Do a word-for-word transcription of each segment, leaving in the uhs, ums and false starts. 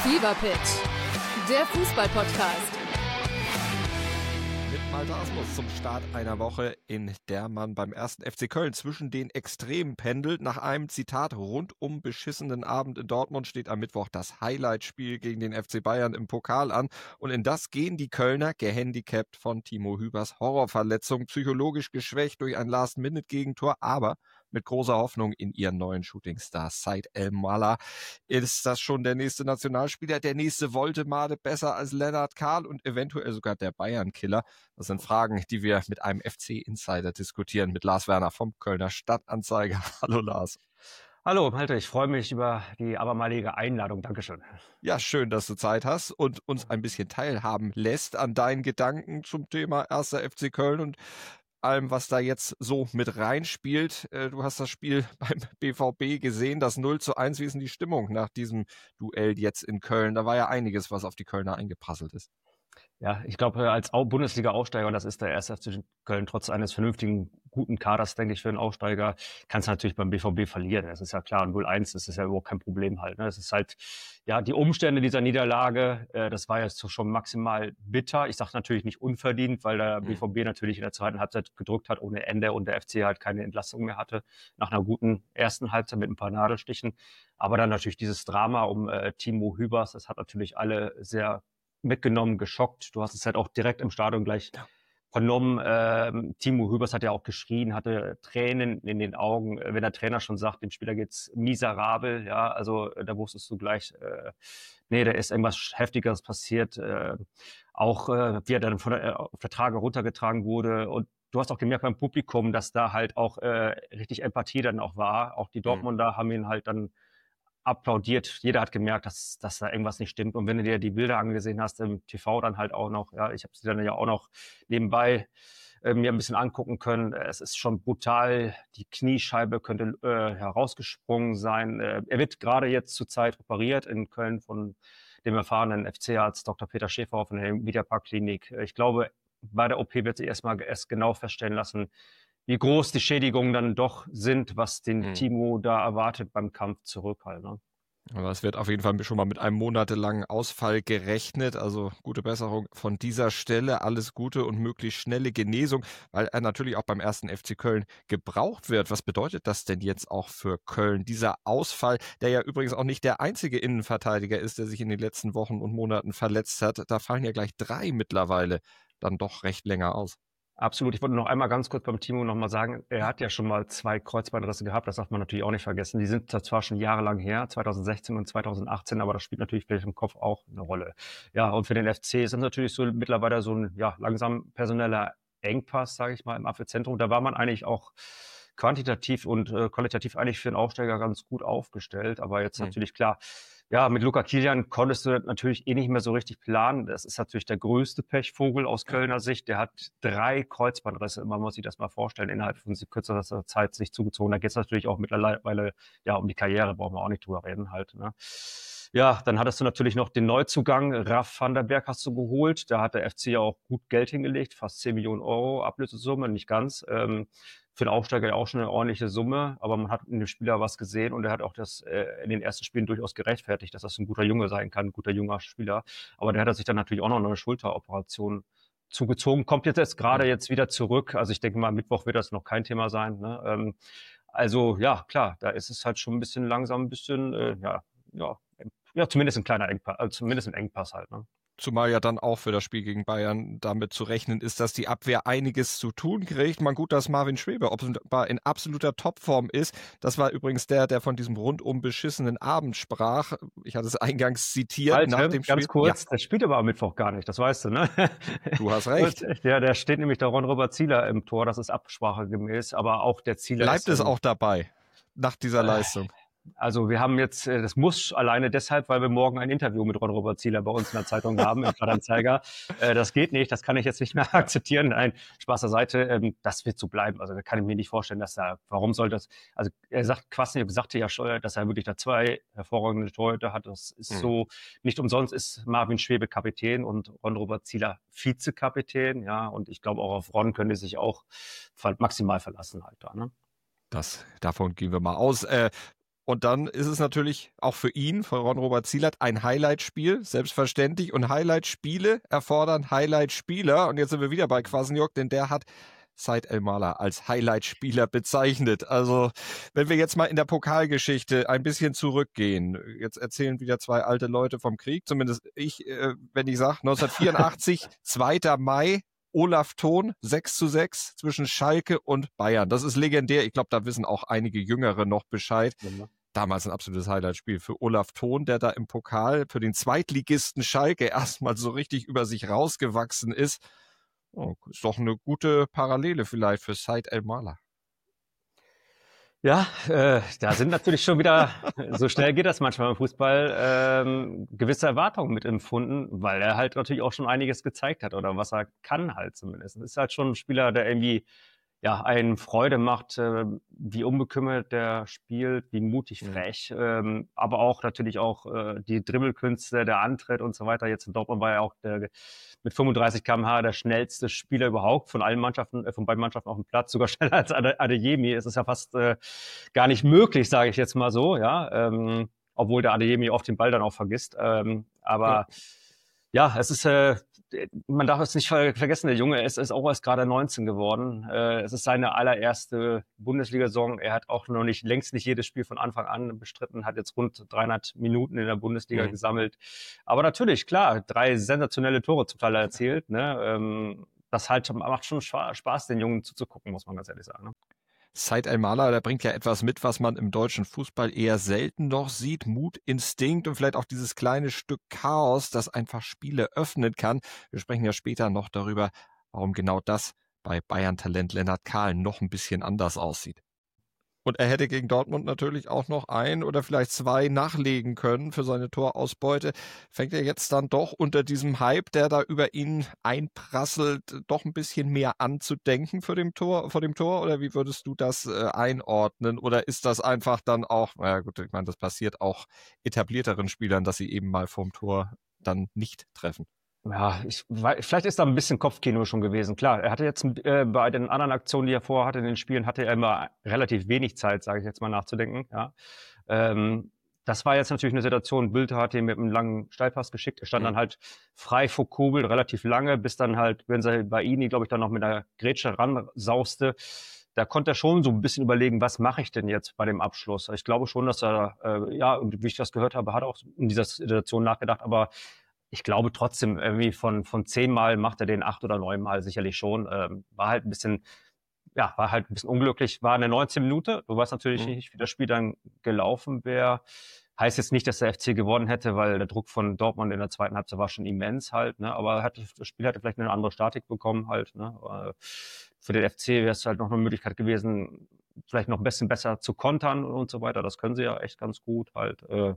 Fever Pitch, der Fußball-Podcast. Mit Malte Asmus zum Start einer Woche, in der man beim ersten F C Köln zwischen den Extremen pendelt. Nach einem Zitat rundum beschissenen Abend in Dortmund steht am Mittwoch das Highlight-Spiel gegen den F C Bayern im Pokal an. Und in das gehen die Kölner, gehandicapt von Timo Hübers Horrorverletzung, psychologisch geschwächt durch ein Last-Minute-Gegentor, aber mit großer Hoffnung in ihren neuen Shootingstar Said El-Mala. Ist das schon der nächste Nationalspieler, der nächste Voldemade, besser als Lennart Kahl und eventuell sogar der Bayern-Killer? Das sind Fragen, die wir mit einem F C-Insider diskutieren, mit Lars Werner vom Kölner Stadtanzeiger. Hallo Lars. Hallo Malte, ich freue mich über die abermalige Einladung. Dankeschön. Ja, schön, dass du Zeit hast und uns ein bisschen teilhaben lässt an deinen Gedanken zum Thema erster F C Köln und allem, was da jetzt so mit reinspielt. Du hast das Spiel beim B V B gesehen, das null zu eins. Wie ist denn die Stimmung nach diesem Duell jetzt in Köln? Da war ja einiges, was auf die Kölner eingeprasselt ist. Ja, ich glaube, als Bundesliga-Aufsteiger, und das ist der erste F C Köln, trotz eines vernünftigen, guten Kaders, denke ich, für einen Aufsteiger, kannst du natürlich beim B V B verlieren. Das ist ja klar, null eins, das ist ja überhaupt kein Problem halt. Ne? Das ist halt, ja, die Umstände dieser Niederlage, äh, das war jetzt schon maximal bitter. Ich sage natürlich nicht unverdient, weil der mhm. B V B natürlich in der zweiten Halbzeit gedrückt hat ohne Ende und der F C halt keine Entlastung mehr hatte nach einer guten ersten Halbzeit mit ein paar Nadelstichen. Aber dann natürlich dieses Drama um äh, Timo Hübers, das hat natürlich alle sehr mitgenommen, geschockt. Du hast es halt auch direkt im Stadion gleich ja. vernommen. Ähm, Timo Hübers hat ja auch geschrien, hatte Tränen in den Augen. Wenn der Trainer schon sagt, dem Spieler geht's miserabel, ja, also da wusstest du gleich, äh, nee, da ist irgendwas Heftigeres passiert. Äh, auch äh, wie er dann von der, auf der Trage runtergetragen wurde. Und du hast auch gemerkt beim Publikum, dass da halt auch äh, richtig Empathie dann auch war. Auch die Dortmunder mhm. haben ihn halt dann applaudiert. Jeder hat gemerkt, dass, dass da irgendwas nicht stimmt. Und wenn du dir die Bilder angesehen hast im T V dann halt auch noch, ja, ich habe sie dann ja auch noch nebenbei äh, mir ein bisschen angucken können. Es ist schon brutal. Die Kniescheibe könnte äh, herausgesprungen sein. Äh, er wird gerade jetzt zurzeit operiert in Köln von dem erfahrenen F C-Arzt Doktor Peter Schäfer von der Mediapark-Klinik. Ich glaube, bei der O P wird sie erstmal erst genau feststellen lassen, wie groß die Schädigungen dann doch sind, was den mhm. Timo da erwartet beim Kampf zurück halt. Ne? Aber es wird auf jeden Fall schon mal mit einem monatelangen Ausfall gerechnet. Also gute Besserung von dieser Stelle, alles Gute und möglichst schnelle Genesung, weil er natürlich auch beim ersten F C Köln gebraucht wird. Was bedeutet das denn jetzt auch für Köln? Dieser Ausfall, der ja übrigens auch nicht der einzige Innenverteidiger ist, der sich in den letzten Wochen und Monaten verletzt hat. Da fallen ja gleich drei mittlerweile dann doch recht länger aus. Absolut. Ich wollte noch einmal ganz kurz beim Timo noch mal sagen, er hat ja schon mal zwei Kreuzbandrisse gehabt, das darf man natürlich auch nicht vergessen. Die sind zwar schon jahrelang her, zwanzig sechzehn und zwanzig achtzehn, aber das spielt natürlich vielleicht im Kopf auch eine Rolle. Ja, und für den F C ist es natürlich so mittlerweile so ein ja langsam personeller Engpass, sage ich mal, im Abwehrzentrum. Da war man eigentlich auch quantitativ und äh, qualitativ eigentlich für einen Aufsteiger ganz gut aufgestellt, aber jetzt mhm. natürlich klar, ja, mit Luca Kilian konntest du natürlich eh nicht mehr so richtig planen. Das ist natürlich der größte Pechvogel aus Kölner Sicht. Der hat drei Kreuzbandrisse, man muss sich das mal vorstellen, innerhalb von kürzester Zeit sich zugezogen. Da geht es natürlich auch mittlerweile ja um die Karriere, brauchen wir auch nicht drüber reden halt. Ne? Ja, dann hattest du natürlich noch den Neuzugang, Raf van der Berg hast du geholt. Da hat der F C ja auch gut Geld hingelegt, fast zehn Millionen Euro Ablösesumme, nicht ganz. Ähm, für den Aufsteiger ja auch schon eine ordentliche Summe, aber man hat in dem Spieler was gesehen und er hat auch das äh, in den ersten Spielen durchaus gerechtfertigt, dass das ein guter Junge sein kann, ein guter junger Spieler. Aber der hat sich dann natürlich auch noch eine Schulteroperation zugezogen, kommt jetzt, jetzt gerade jetzt wieder zurück. Also ich denke mal, Mittwoch wird das noch kein Thema sein. Ne? Ähm, also ja, klar, da ist es halt schon ein bisschen langsam, ein bisschen, äh, ja, ja, ja, zumindest ein kleiner Engpass, also zumindest ein Engpass halt. Ne? Zumal ja dann auch für das Spiel gegen Bayern damit zu rechnen ist, dass die Abwehr einiges zu tun kriegt. Man gut, dass Marvin Schwebe offenbar in absoluter Topform ist. Das war übrigens der, der von diesem rundum beschissenen Abend sprach. Ich hatte es eingangs zitiert. Halt, nach dem ganz Spiel. kurz, ja. Der spielt aber am Mittwoch gar nicht, das weißt du, ne? Du hast recht. Ja, der steht nämlich der Ron-Robert Zieler im Tor, das ist absprachegemäß, aber auch der Zieler Bleibt ist... es auch dabei, nach dieser äh, Leistung? Also wir haben jetzt, das muss alleine deshalb, weil wir morgen ein Interview mit Ron-Robert Zieler bei uns in der Zeitung haben, im Stadtanzeiger. Das geht nicht, das kann ich jetzt nicht mehr akzeptieren. Nein, Spaß beiseite, das wird so bleiben. Also da kann ich mir nicht vorstellen, dass er, warum soll das, also er sagt, Kwasniok sagte ja schon, dass er wirklich da zwei hervorragende Torhüter hat. Das ist hm. so, nicht umsonst ist Marvin Schwebe Kapitän und Ron-Robert Zieler Vizekapitän, ja, und ich glaube auch auf Ron können die sich auch maximal verlassen halt da, ne? Das, davon gehen wir mal aus. Äh, Und dann ist es natürlich auch für ihn, für Ron-Robert Zielert, ein Highlight-Spiel, selbstverständlich. Und Highlight-Spiele erfordern Highlight-Spieler. Und jetzt sind wir wieder bei Kwasniok, denn der hat Said El-Mala als Highlight-Spieler bezeichnet. Also wenn wir jetzt mal in der Pokalgeschichte ein bisschen zurückgehen, jetzt erzählen wieder zwei alte Leute vom Krieg, zumindest ich, äh, wenn ich sage, neunzehnhundertvierundachtzig, zweiter Mai, Olaf Thon, sechs zu sechs zwischen Schalke und Bayern. Das ist legendär. Ich glaube, da wissen auch einige Jüngere noch Bescheid. Ja. Damals ein absolutes Highlight-Spiel für Olaf Thon, der da im Pokal für den Zweitligisten Schalke erstmal so richtig über sich rausgewachsen ist. Oh, ist doch eine gute Parallele vielleicht für Said El-Mala. Ja, äh, da sind natürlich schon wieder, so schnell geht das manchmal im Fußball, ähm, gewisse Erwartungen mit empfunden, weil er halt natürlich auch schon einiges gezeigt hat oder was er kann halt zumindest. Es ist halt schon ein Spieler, der irgendwie ja einen Freude macht, äh, wie unbekümmert der spielt, wie mutig frech, mhm. ähm, aber auch natürlich auch äh, die Dribbelkünste, der Antritt und so weiter. Jetzt in Dortmund war er auch der, mit fünfunddreißig Kilometer pro Stunde der schnellste Spieler überhaupt von allen Mannschaften, äh, von beiden Mannschaften auf dem Platz, sogar schneller als Ade- Adeyemi. Es ist ja fast äh, gar nicht möglich, sage ich jetzt mal so, ja, ähm, obwohl der Adeyemi oft den Ball dann auch vergisst. Ähm, aber ja. ja, es ist äh, man darf es nicht vergessen, der Junge ist, ist auch erst gerade neunzehn geworden. Äh, es ist seine allererste Bundesliga-Saison. Er hat auch noch nicht, längst nicht jedes Spiel von Anfang an bestritten, hat jetzt rund dreihundert Minuten in der Bundesliga mhm. gesammelt. Aber natürlich, klar, drei sensationelle Tore zum Teil erzielt. Ne? Ähm, das halt macht schon Spaß, den Jungen zuzugucken, muss man ganz ehrlich sagen. Ne? Said El-Mala, der bringt ja etwas mit, was man im deutschen Fußball eher selten noch sieht. Mut, Instinkt und vielleicht auch dieses kleine Stück Chaos, das einfach Spiele öffnen kann. Wir sprechen ja später noch darüber, warum genau das bei Bayern-Talent Lennart Kahl noch ein bisschen anders aussieht. Und er hätte gegen Dortmund natürlich auch noch ein oder vielleicht zwei nachlegen können für seine Torausbeute. Fängt er jetzt dann doch unter diesem Hype, der da über ihn einprasselt, doch ein bisschen mehr anzudenken für dem Tor, vor dem Tor? Oder wie würdest du das äh, einordnen? Oder ist das einfach dann auch, na gut, ich meine, das passiert auch etablierteren Spielern, dass sie eben mal vorm Tor dann nicht treffen? Ja, ich, vielleicht ist da ein bisschen Kopfkino schon gewesen. Klar, er hatte jetzt äh, bei den anderen Aktionen, die er vorher hatte in den Spielen, hatte er immer relativ wenig Zeit, sage ich jetzt mal, nachzudenken. Ja. Ähm, das war jetzt natürlich eine Situation, Bülter hat ihn mit einem langen Steilpass geschickt. Er stand mhm. dann halt frei vor Kobel, relativ lange, bis dann halt, wenn sie bei Ini, glaube ich, dann noch mit der Grätsche ransauste. Da konnte er schon so ein bisschen überlegen, was mache ich denn jetzt bei dem Abschluss? Ich glaube schon, dass er, äh, ja, und wie ich das gehört habe, hat er auch in dieser Situation nachgedacht, aber ich glaube trotzdem, irgendwie von, von zehnmal macht er den acht oder neunmal sicherlich schon. Ähm, war halt ein bisschen, ja, war halt ein bisschen unglücklich. War eine neunzehn Minute. Du weißt natürlich mhm. nicht, wie das Spiel dann gelaufen wäre. Heißt jetzt nicht, dass der F C gewonnen hätte, weil der Druck von Dortmund in der zweiten Halbzeit war schon immens halt, ne? Aber hat, das Spiel hätte vielleicht eine andere Statik bekommen halt, ne? Aber für den F C wäre es halt noch eine Möglichkeit gewesen, vielleicht noch ein bisschen besser zu kontern und so weiter. Das können sie ja echt ganz gut halt. Äh,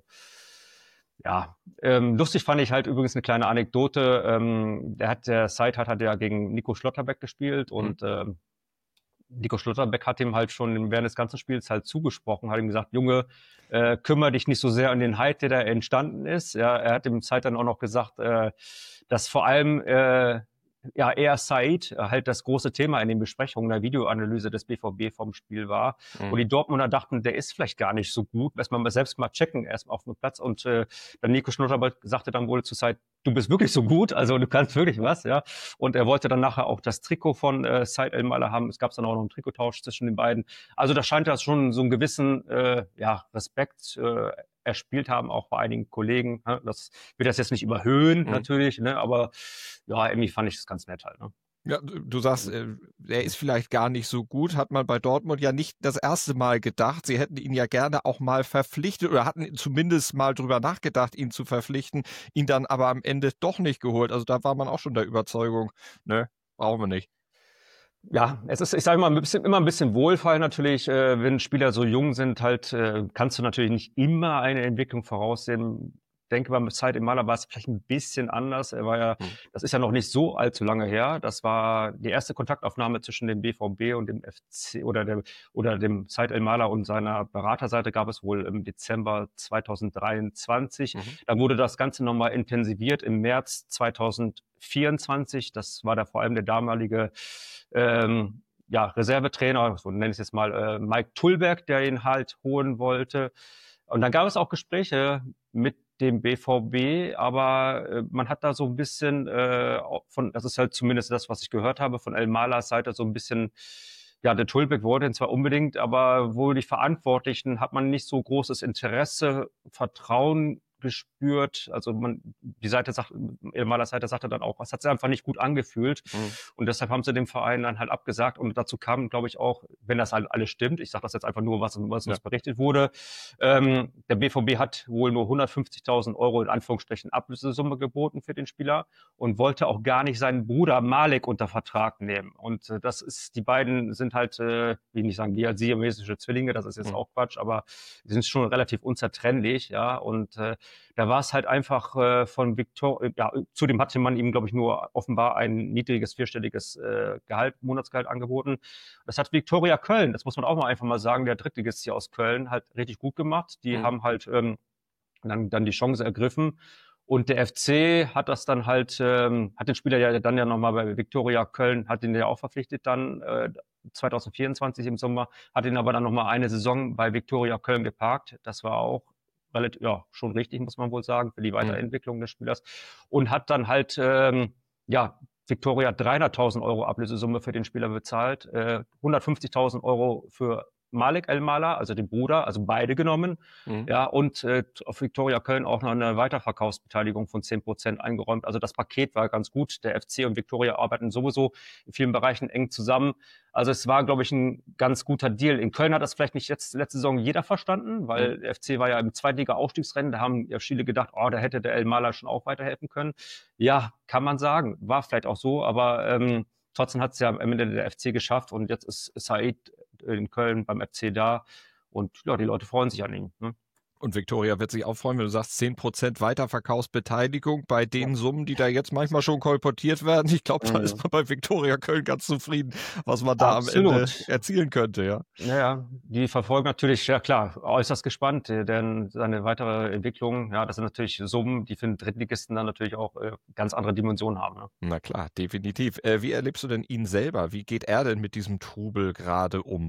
Ja, ähm, lustig fand ich halt übrigens eine kleine Anekdote. Ähm, der hat der Said hat, hat ja gegen Nico Schlotterbeck gespielt und mhm. ähm, Nico Schlotterbeck hat ihm halt schon während des ganzen Spiels halt zugesprochen, hat ihm gesagt, Junge, äh, kümmere dich nicht so sehr an den Hype, der da entstanden ist. Ja, er hat dem Said dann auch noch gesagt, äh, dass vor allem äh, ja, eher Said halt das große Thema in den Besprechungen der Videoanalyse des B V B vom Spiel war. Mhm. Und die Dortmunder dachten, der ist vielleicht gar nicht so gut. Erstmal mal selbst mal checken, erstmal auf dem Platz. Und äh, dann Nico Schlotterbeck sagte dann wohl zu Said, du bist wirklich so gut, also du kannst wirklich was, ja. Und er wollte dann nachher auch das Trikot von äh, Said El-Mala haben. Es gab dann auch noch einen Trikottausch zwischen den beiden. Also da scheint das schon so einen gewissen äh, ja, Respekt äh, erspielt haben, auch bei einigen Kollegen. Ne? Das will das jetzt nicht überhöhen, mhm. natürlich, ne? Aber ja, irgendwie fand ich das ganz nett halt. Ne? Ja, du sagst, er ist vielleicht gar nicht so gut, hat man bei Dortmund ja nicht das erste Mal gedacht. Sie hätten ihn ja gerne auch mal verpflichtet oder hatten zumindest mal drüber nachgedacht, ihn zu verpflichten, ihn dann aber am Ende doch nicht geholt. Also da war man auch schon der Überzeugung, ne, brauchen wir nicht. Ja, es ist, ich sage mal, ein bisschen, immer ein bisschen Wohlfall natürlich, äh, wenn Spieler so jung sind, halt äh, kannst du natürlich nicht immer eine Entwicklung voraussehen. Ich denke, beim Said El-Mala war es vielleicht ein bisschen anders. Er war ja, hm. das ist ja noch nicht so allzu lange her. Das war die erste Kontaktaufnahme zwischen dem B V B und dem F C oder dem oder dem Said El-Mala und seiner Beraterseite gab es wohl im Dezember zweitausenddreiundzwanzig. Mhm. Dann wurde das Ganze nochmal intensiviert im März zweitausendvierundzwanzig. Das war da vor allem der damalige ähm, ja, Reservetrainer, so nenne ich es jetzt mal, äh, Mike Tullberg, der ihn halt holen wollte. Und dann gab es auch Gespräche mit dem B V B, aber äh, man hat da so ein bisschen äh, von, das ist halt zumindest das, was ich gehört habe, von El-Malas Seite so ein bisschen, ja, der Tulbek wollte ihn zwar unbedingt, aber wohl die Verantwortlichen hat man nicht so großes Interesse, Vertrauen gespürt. Also man, die Seite sagt, El-Malas Seite sagte dann auch, es hat sich einfach nicht gut angefühlt. Mhm. Und deshalb haben sie dem Verein dann halt abgesagt. Und dazu kam, glaube ich, auch, wenn das halt alles stimmt, ich sage das jetzt einfach nur, was, was ja. uns berichtet wurde, ähm, der B V B hat wohl nur hundertfünfzigtausend Euro in Anführungsstrichen Ablösesumme geboten für den Spieler und wollte auch gar nicht seinen Bruder Malik unter Vertrag nehmen. Und äh, das ist, die beiden sind halt, äh, wie nicht sagen, die siamesische Zwillinge, das ist jetzt mhm. auch Quatsch, aber die sind schon relativ unzertrennlich, ja, und äh, da war es halt einfach äh, von Victor, ja, zudem hatte man ihm, glaube ich, nur offenbar ein niedriges, vierstelliges äh, Gehalt, Monatsgehalt angeboten. Das hat Viktoria Köln, das muss man auch mal einfach mal sagen, der Drittligist hier aus Köln, halt richtig gut gemacht. Die mhm. haben halt ähm, dann, dann die Chance ergriffen. Und der F C hat das dann halt, ähm, hat den Spieler ja dann ja nochmal bei Viktoria Köln, hat ihn ja auch verpflichtet dann äh, zwanzig vierundzwanzig im Sommer, hat ihn aber dann nochmal eine Saison bei Viktoria Köln geparkt. Das war auch relativ, ja, schon richtig, muss man wohl sagen, für die Weiterentwicklung mhm. des Spielers. Und hat dann halt, ähm, ja, Viktoria dreihunderttausend Euro Ablösesumme für den Spieler bezahlt, äh, hundertfünfzigtausend Euro für Malik El-Mala, also den Bruder, also beide genommen. Mhm. Ja, und äh, auf Viktoria Köln auch noch eine Weiterverkaufsbeteiligung von zehn Prozent eingeräumt. Also das Paket war ganz gut. Der F C und Viktoria arbeiten sowieso in vielen Bereichen eng zusammen. Also es war, glaube ich, ein ganz guter Deal. In Köln hat das vielleicht nicht jetzt letzte Saison jeder verstanden, weil mhm. der F C war ja im Zweitliga-Aufstiegsrennen. Da haben ja viele gedacht, oh, da hätte der El-Mala schon auch weiterhelfen können. Ja, kann man sagen. War vielleicht auch so, aber ähm, trotzdem hat es ja am Ende der F C geschafft und jetzt ist Said in Köln beim F C da und ja, die Leute freuen sich an ihm. Ne? Und Viktoria wird sich auch freuen, wenn du sagst, zehn Prozent Weiterverkaufsbeteiligung bei den Summen, die da jetzt manchmal schon kolportiert werden. Ich glaube, da mhm. ist man bei Viktoria Köln ganz zufrieden, was man da Absolut. am Ende erzielen könnte. Ja, naja, die verfolgen natürlich, ja klar, äußerst gespannt, denn seine weitere Entwicklung, ja, das sind natürlich Summen, die für den Drittligisten dann natürlich auch äh, ganz andere Dimensionen haben. Ne? Na klar, definitiv. Äh, wie erlebst du denn ihn selber? Wie geht er denn mit diesem Trubel gerade um?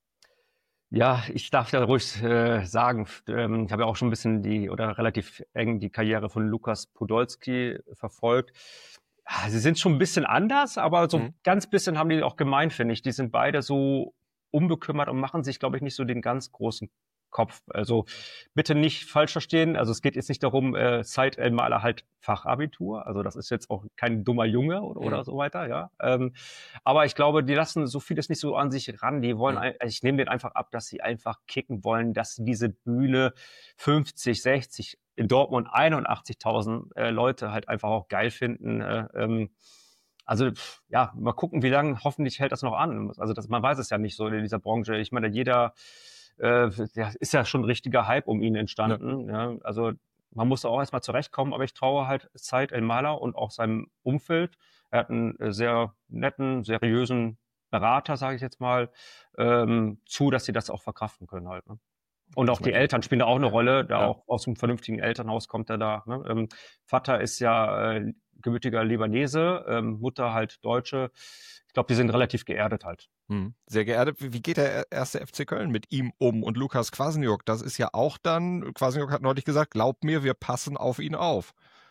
Ja, ich darf ja ruhig äh, sagen, ähm, ich habe ja auch schon ein bisschen die oder relativ eng die Karriere von Lukas Podolski verfolgt. Ja, sie sind schon ein bisschen anders, aber so mhm. ganz bisschen haben die auch gemeint, finde ich. Die sind beide so unbekümmert und machen sich, glaube ich, nicht so den ganz großen Kopf. Also bitte nicht falsch verstehen. Also es geht jetzt nicht darum, äh, Said El-Mala halt Fachabitur. Also das ist jetzt auch kein dummer Junge oder, mhm. oder so weiter, ja. Ähm, aber ich glaube, die lassen so vieles nicht so an sich ran. Die wollen, mhm. ein, ich nehme den einfach ab, dass sie einfach kicken wollen, dass sie diese Bühne fünfzig, sechzig, in Dortmund einundachtzigtausend äh, Leute halt einfach auch geil finden. Äh, ähm, Also, ja, mal gucken, wie lange, hoffentlich hält das noch an. Also, das, man weiß es ja nicht so in dieser Branche. Ich meine, jeder, äh, ja, ist ja schon ein richtiger Hype um ihn entstanden. Ja. Ja, also, man muss auch erstmal zurechtkommen, aber ich traue halt Said El-Mala und auch seinem Umfeld. Er hat einen sehr netten, seriösen Berater, sage ich jetzt mal, ähm, zu, dass sie das auch verkraften können halt. Ne? Und auch die Eltern spielen da auch eine Rolle, da ja. auch aus einem vernünftigen Elternhaus kommt er da. Ne? Ähm, Vater ist ja äh, gebürtiger Libanese, ähm, Mutter halt Deutsche. Ich glaube, die sind relativ geerdet halt. Hm. Sehr geerdet. Wie geht der erste F C Köln mit ihm um? Und Lukas Kwasniok, das ist ja auch dann, Kwasniok hat neulich gesagt, glaub mir, wir passen auf ihn auf.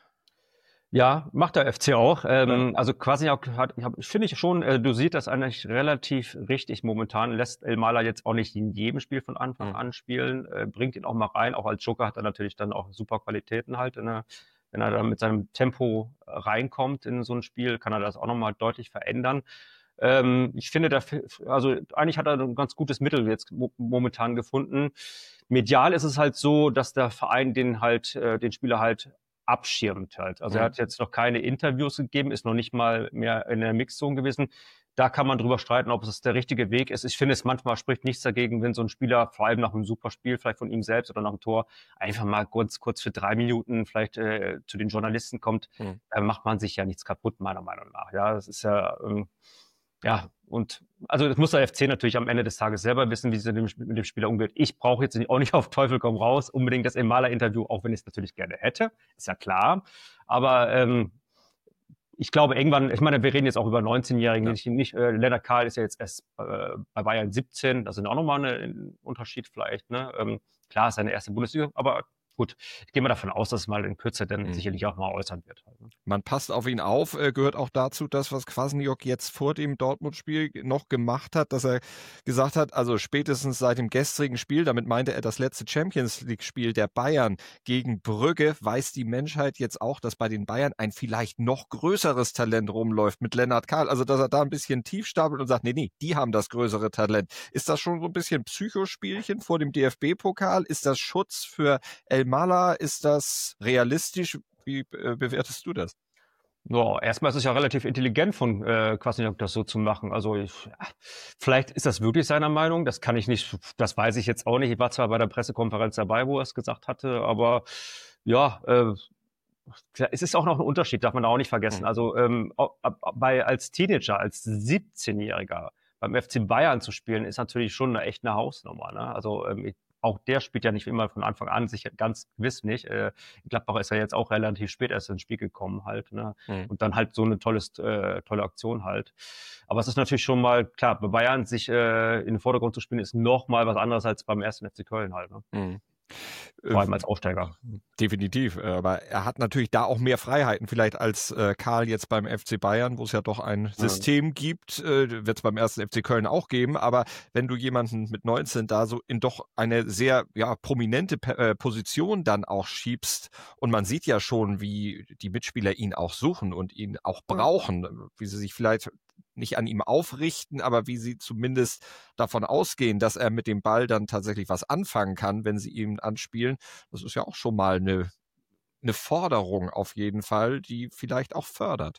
Ja, macht der F C auch. Ähm, ja. Also quasi auch hat, finde ich schon, äh, du siehst das eigentlich relativ richtig momentan. Lässt El-Mala jetzt auch nicht in jedem Spiel von Anfang mhm. an spielen, äh, bringt ihn auch mal rein. Auch als Joker hat er natürlich dann auch super Qualitäten halt. In der, wenn er dann mit seinem Tempo reinkommt in so ein Spiel, kann er das auch nochmal deutlich verändern. Ähm, ich finde, der, also eigentlich hat er ein ganz gutes Mittel jetzt momentan gefunden. Medial ist es halt so, dass der Verein den halt, äh, den Spieler halt abschirmt halt. Also mhm. er hat jetzt noch keine Interviews gegeben, ist noch nicht mal mehr in der Mixzone gewesen. Da kann man drüber streiten, ob es der richtige Weg ist. Ich finde, es manchmal spricht nichts dagegen, wenn so ein Spieler, vor allem nach einem super Spiel, vielleicht von ihm selbst oder nach dem Tor, einfach mal kurz, kurz für drei Minuten vielleicht äh, zu den Journalisten kommt. Mhm. Da macht man sich ja nichts kaputt, meiner Meinung nach. Ja, das ist ja, ähm, ja, und also das muss der F C natürlich am Ende des Tages selber wissen, wie sie mit dem Spieler umgeht. Ich brauche jetzt auch nicht auf Teufel komm raus unbedingt das El-Mala-Interview, auch wenn ich es natürlich gerne hätte, ist ja klar. Aber ähm, ich glaube irgendwann, ich meine, wir reden jetzt auch über neunzehnjährigen, ja. nicht, nicht äh, Lennart Kahl ist ja jetzt erst äh, bei Bayern siebzehn, das ist auch nochmal ein Unterschied vielleicht. Ne? Ähm, klar, seine erste Bundesliga, aber gut, ich gehe mal davon aus, dass es mal in Kürze dann mhm. sicherlich auch mal äußern wird. Man passt auf ihn auf, äh, gehört auch dazu, das, was Kwasniok jetzt vor dem Dortmund-Spiel noch gemacht hat, dass er gesagt hat, also spätestens seit dem gestrigen Spiel, damit meinte er das letzte Champions-League-Spiel der Bayern gegen Brügge, weiß die Menschheit jetzt auch, dass bei den Bayern ein vielleicht noch größeres Talent rumläuft mit Lennart Kahl. Also, dass er da ein bisschen tief stapelt und sagt, nee, nee, die haben das größere Talent. Ist das schon so ein bisschen Psychospielchen vor dem D F B-Pokal? Ist das Schutz für Elmalah? Ist das realistisch? Wie äh, bewertest du das? Ja, erstmal ist es ja relativ intelligent von äh, Kwasniok, das so zu machen. Also ich, ja, vielleicht ist das wirklich seiner Meinung, das kann ich nicht, das weiß ich jetzt auch nicht. Ich war zwar bei der Pressekonferenz dabei, wo er es gesagt hatte, aber ja, äh, es ist auch noch ein Unterschied, darf man auch nicht vergessen. Also ähm, bei als Teenager, als siebzehnjähriger beim F C Bayern zu spielen, ist natürlich schon eine, echt eine Hausnummer. Ne? Also ähm, ich, auch der spielt ja nicht immer von Anfang an, sicher ganz gewiss nicht. Äh, in Gladbach ist er jetzt auch relativ spät erst ins Spiel gekommen halt. Ne? Mhm. Und dann halt so eine tolles, äh, tolle Aktion halt. Aber es ist natürlich schon mal, klar, bei Bayern sich äh, in den Vordergrund zu spielen, ist noch mal was anderes als beim ersten F C Köln halt. Ne? Mhm. Vor allem als Aufsteiger. Definitiv, aber er hat natürlich da auch mehr Freiheiten vielleicht als äh, Kahl jetzt beim F C Bayern, wo es ja doch ein System mhm. gibt, äh, wird es beim ersten F C Köln auch geben, aber wenn du jemanden mit neunzehn da so in doch eine sehr ja, prominente äh, Position dann auch schiebst und man sieht ja schon, wie die Mitspieler ihn auch suchen und ihn auch brauchen, wie sie sich vielleicht nicht an ihm aufrichten, aber wie sie zumindest davon ausgehen, dass er mit dem Ball dann tatsächlich was anfangen kann, wenn sie ihn anspielen. Das ist ja auch schon mal eine, eine Forderung auf jeden Fall, die vielleicht auch fördert.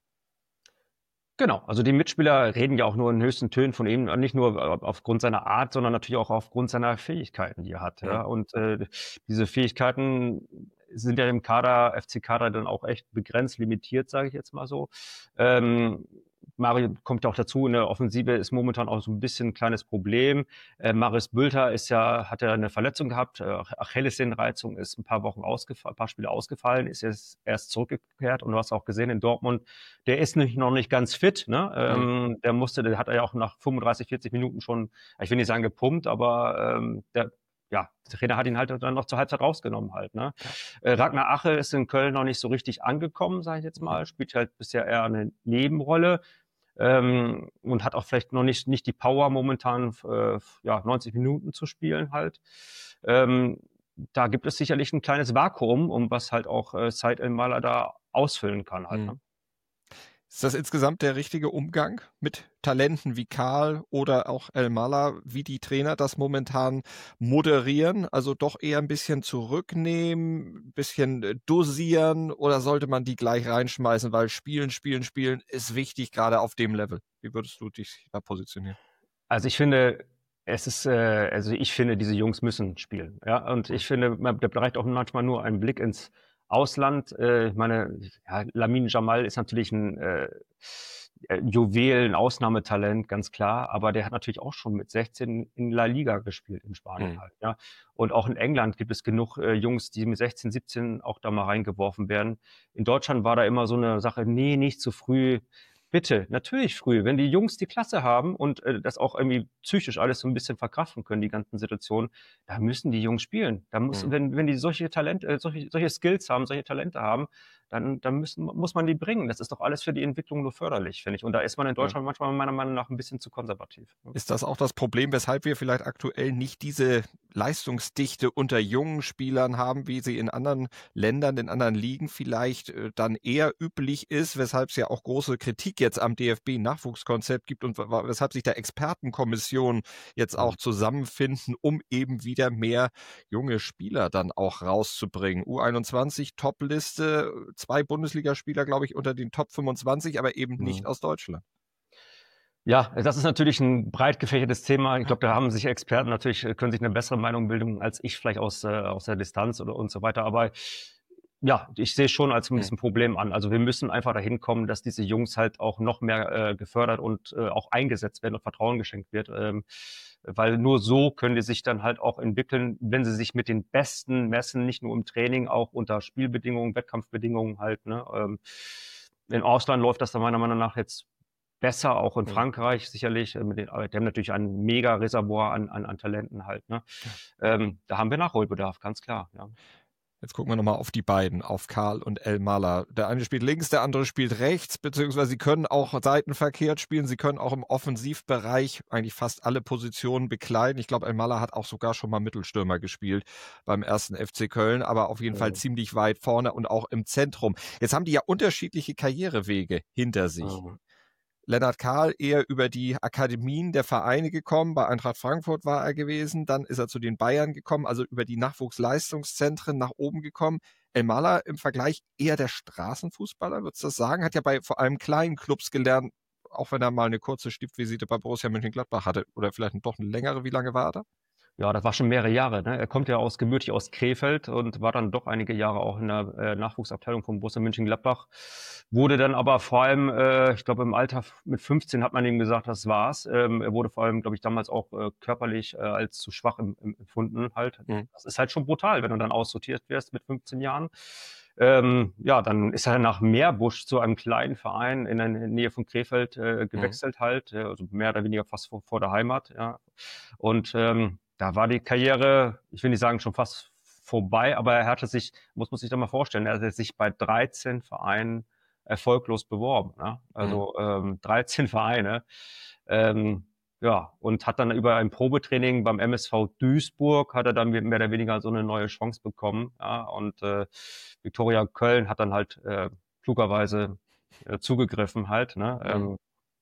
Genau, also die Mitspieler reden ja auch nur in höchsten Tönen von ihm, nicht nur aufgrund seiner Art, sondern natürlich auch aufgrund seiner Fähigkeiten, die er hat. Ja. Ja. Und äh, diese Fähigkeiten sind ja im Kader, F C-Kader dann auch echt begrenzt, limitiert, sage ich jetzt mal so. Ähm, Mario kommt ja auch dazu, in der Offensive ist momentan auch so ein bisschen ein kleines Problem. Äh, Marius Bülter ist ja, hat ja eine Verletzung gehabt, äh, Achillessehnenreizung, ist ein paar Wochen ausgefallen, ein paar Spiele ausgefallen, ist jetzt erst zurückgekehrt und du hast auch gesehen in Dortmund, der ist nicht, noch nicht ganz fit, ne? Ähm, mhm. Der musste, der hat er ja auch nach fünfunddreißig, vierzig Minuten schon, ich will nicht sagen gepumpt, aber ähm, der ja, der Trainer hat ihn halt dann noch zur Halbzeit rausgenommen halt. Ne? Ja. Äh, Ragnar Ache ist in Köln noch nicht so richtig angekommen, sage ich jetzt mal. Spielt halt bisher eher eine Nebenrolle ähm, und hat auch vielleicht noch nicht, nicht die Power momentan, äh, ja, neunzig Minuten zu spielen halt. Ähm, da gibt es sicherlich ein kleines Vakuum, um was halt auch äh, Said Elmalah da ausfüllen kann halt. Mhm. Ne? Ist das insgesamt der richtige Umgang mit Talenten wie Kahl oder auch Elmalah, wie die Trainer das momentan moderieren? Also doch eher ein bisschen zurücknehmen, ein bisschen dosieren oder sollte man die gleich reinschmeißen, weil spielen, spielen, spielen ist wichtig, gerade auf dem Level. Wie würdest du dich da positionieren? Also ich finde, es ist, äh, also ich finde, diese Jungs müssen spielen. Ja, und ich finde, da reicht auch manchmal nur ein Blick ins Ausland. Äh, ich meine, ja, Lamine Yamal ist natürlich ein äh, Juwel, ein Ausnahmetalent, ganz klar, aber der hat natürlich auch schon mit sechzehn in La Liga gespielt in Spanien mhm. halt, ja. Und auch in England gibt es genug äh, Jungs, die mit sechzehn, siebzehn auch da mal reingeworfen werden. In Deutschland war da immer so eine Sache, nee, nicht zu früh. Bitte, natürlich früh. Wenn die Jungs die Klasse haben und äh, das auch irgendwie psychisch alles so ein bisschen verkraften können, die ganzen Situationen, da müssen die Jungs spielen. Da muss, mhm. wenn, wenn die solche Talente, äh, solche, solche Skills haben, solche Talente haben, dann, dann müssen, muss man die bringen. Das ist doch alles für die Entwicklung nur förderlich, finde ich. Und da ist man in Deutschland ja. manchmal meiner Meinung nach ein bisschen zu konservativ. Ist das auch das Problem, weshalb wir vielleicht aktuell nicht diese Leistungsdichte unter jungen Spielern haben, wie sie in anderen Ländern, in anderen Ligen vielleicht äh, dann eher üblich ist, weshalb es ja auch große Kritik jetzt am D F B-Nachwuchskonzept gibt und weshalb sich da Expertenkommissionen jetzt auch zusammenfinden, um eben wieder mehr junge Spieler dann auch rauszubringen. U einundzwanzig, Top-Liste, zwei Bundesligaspieler, glaube ich, unter den Top fünfundzwanzig, aber eben nicht mhm. aus Deutschland. Ja, das ist natürlich ein breit gefächertes Thema. Ich glaube, da haben sich Experten natürlich, können sich eine bessere Meinung bilden als ich vielleicht aus, äh, aus der Distanz oder und so weiter. Aber ja, ich sehe schon als ein bisschen Problem an. Also wir müssen einfach dahin kommen, dass diese Jungs halt auch noch mehr äh, gefördert und äh, auch eingesetzt werden und Vertrauen geschenkt wird. Ähm, weil nur so können die sich dann halt auch entwickeln, wenn sie sich mit den Besten messen, nicht nur im Training, auch unter Spielbedingungen, Wettkampfbedingungen halt. Ne? Ähm, im Ausland läuft das dann meiner Meinung nach jetzt besser, auch in Mhm. Frankreich sicherlich. Mit den, die haben natürlich ein mega Reservoir an, an, an Talenten halt. Ne? Ähm, da haben wir Nachholbedarf, ganz klar. Ja. Jetzt gucken wir nochmal auf die beiden, auf Karl und Elmalah. Der eine spielt links, der andere spielt rechts, beziehungsweise sie können auch seitenverkehrt spielen, sie können auch im Offensivbereich eigentlich fast alle Positionen bekleiden. Ich glaube, Elmalah hat auch sogar schon mal Mittelstürmer gespielt beim ersten F C Köln, aber auf jeden Ja. Fall ziemlich weit vorne und auch im Zentrum. Jetzt haben die ja unterschiedliche Karrierewege hinter sich. Ja. Lennart Kahl eher über die Akademien der Vereine gekommen, bei Eintracht Frankfurt war er gewesen, dann ist er zu den Bayern gekommen, also über die Nachwuchsleistungszentren nach oben gekommen. Elmalah im Vergleich eher der Straßenfußballer, würdest du das sagen? Hat ja bei vor allem kleinen Clubs gelernt, auch wenn er mal eine kurze Stiftvisite bei Borussia Mönchengladbach hatte oder vielleicht doch eine längere. Wie lange war er da? Ja, das war schon mehrere Jahre. Ne? Er kommt ja aus gebürtig aus Krefeld und war dann doch einige Jahre auch in der äh, Nachwuchsabteilung von Borussia Mönchengladbach. Wurde dann aber vor allem, äh, ich glaube im Alter mit fünfzehn hat man ihm gesagt, das war's. Ähm, er wurde vor allem, glaube ich, damals auch äh, körperlich äh, als zu schwach im, im, empfunden halt. Mhm. Das ist halt schon brutal, wenn du dann aussortiert wirst mit fünfzehn Jahren. Ähm, ja, dann ist er nach Meerbusch zu einem kleinen Verein in der Nähe von Krefeld äh, gewechselt mhm. halt, äh, also mehr oder weniger fast vor, vor der Heimat. Ja. Und ähm, da war die Karriere, ich will nicht sagen schon fast vorbei, aber er hatte sich, muss man sich da mal vorstellen, er hat sich bei dreizehn Vereinen erfolglos beworben. Ne? Also mhm. ähm, dreizehn Vereine. Ähm, ja, und hat dann über ein Probetraining beim M S V Duisburg, hat er dann mehr oder weniger so eine neue Chance bekommen. Ja? Und äh, Viktoria Köln hat dann halt äh, klugerweise äh, zugegriffen halt. Ne? Mhm. Ähm,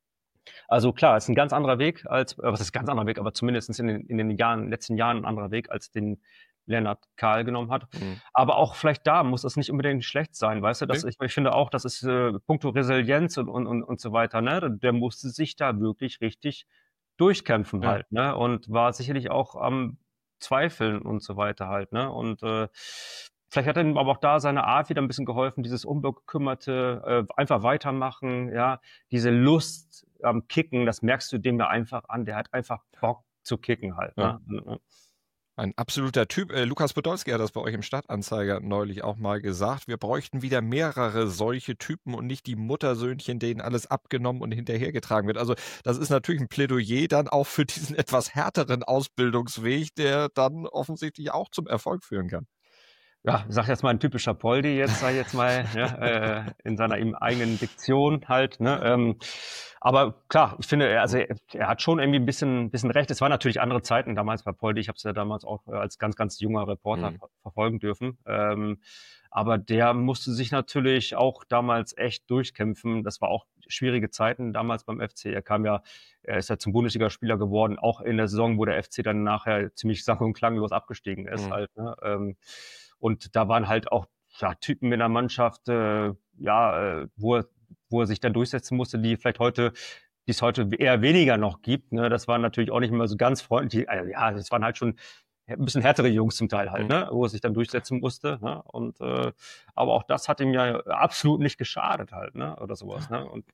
Also klar, es ist ein ganz anderer Weg als, was ist ein ganz anderer Weg, aber zumindest in den, in den Jahren, letzten Jahren ein anderer Weg, als den Lennart Kahl genommen hat. Mhm. Aber auch vielleicht da muss das nicht unbedingt schlecht sein, weißt du? Das, ich, ich finde auch, das ist äh, puncto Resilienz und, und, und, und so weiter, ne? Der musste sich da wirklich richtig durchkämpfen ja. halt, ne? Und war sicherlich auch am Zweifeln und so weiter halt, ne? Und äh, vielleicht hat ihm aber auch da seine Art wieder ein bisschen geholfen, dieses unbekümmerte, äh, einfach weitermachen, ja, diese Lust am Kicken, das merkst du dem ja einfach an, der hat einfach Bock zu kicken halt. Ja. Ne? Ein absoluter Typ. Äh, Lukas Podolski hat das bei euch im Stadtanzeiger neulich auch mal gesagt. Wir bräuchten wieder mehrere solche Typen und nicht die Muttersöhnchen, denen alles abgenommen und hinterhergetragen wird. Also das ist natürlich ein Plädoyer dann auch für diesen etwas härteren Ausbildungsweg, der dann offensichtlich auch zum Erfolg führen kann. Ja, sag jetzt mal ein typischer Poldi jetzt, sag ich jetzt mal, ja, äh, in seiner eben eigenen Diktion halt, ne, ähm, aber klar, ich finde, also er, er hat schon irgendwie ein bisschen, bisschen recht. Es waren natürlich andere Zeiten damals bei Poldi. Ich habe es ja damals auch als ganz, ganz junger Reporter mhm. ver- verfolgen dürfen. Ähm, aber der musste sich natürlich auch damals echt durchkämpfen. Das war auch schwierige Zeiten damals beim F C. Er kam ja, er ist ja zum Bundesligaspieler geworden, auch in der Saison, wo der F C dann nachher ziemlich sang- und klanglos abgestiegen ist mhm. halt, ne, ähm, und da waren halt auch ja, Typen in der Mannschaft, äh, ja, äh, wo er, wo er sich dann durchsetzen musste, die vielleicht heute, die es heute eher weniger noch gibt. Ne? Das waren natürlich auch nicht mehr so ganz freundlich. Also, ja, das waren halt schon ein bisschen härtere Jungs zum Teil halt, mhm. ne? Wo er sich dann durchsetzen musste. Ne? Und äh, aber auch das hat ihm ja absolut nicht geschadet halt, ne? Oder sowas. Ne? Und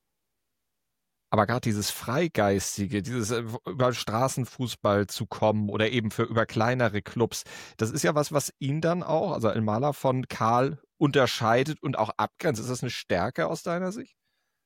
aber gerade dieses Freigeistige, dieses äh, über Straßenfußball zu kommen oder eben für über kleinere Clubs, das ist ja was, was ihn dann auch, also Elmalah von Kahl unterscheidet und auch abgrenzt. Ist das eine Stärke aus deiner Sicht?